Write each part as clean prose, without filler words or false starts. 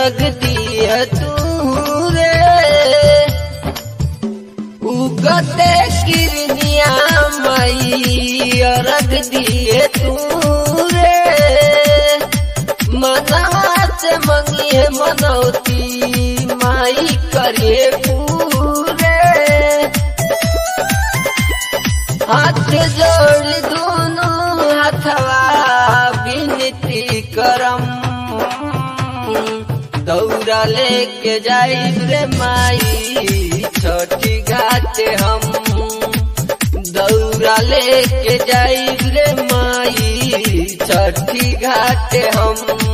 रख दिए तू रे उगते किरनिया माई रख दिए तू रे मनात मंगी है मनौती माई करे पूरे हाथ जोड़ दोनों हाथवा विनती करम दौरा लेके जाइब रे माई छठी घाटे हम दौरा लेके जाइब रे माई छठी घाटे हम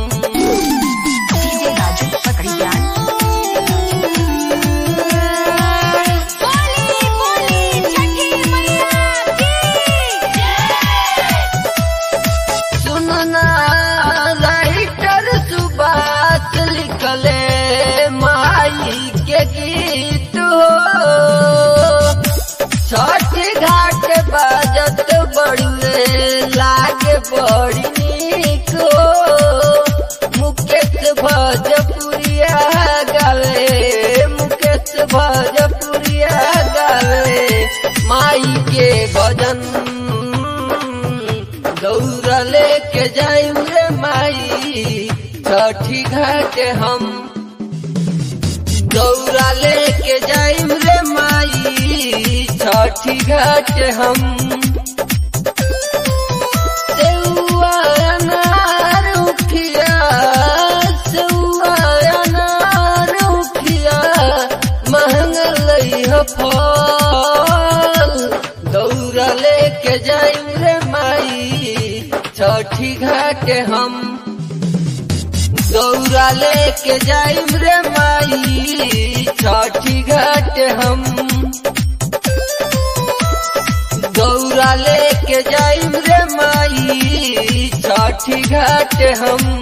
सुनना राइटर सुबात लिखले माई के गीत हो छठी घाट बाजत बड़ुए लागे बड़ी नीक हो मुकेश भोजपुरिया गावे मुकेश भोजपुरिया गावे माई के भजन दौरा लेके जाइम रे माई छठी घाटे हम दौरा लेके जाइम रे माई छठी घाटे हम सेउआ अनार उखिया सेउआ अनार उखिया महंगा लइह फल दौरा लेके जाइम रे माई छठी घाटे हम दौरा लेके जाइम रे माई छठी घाटे हम दौरा लेके जाइम रे माई छठी घाटे हम।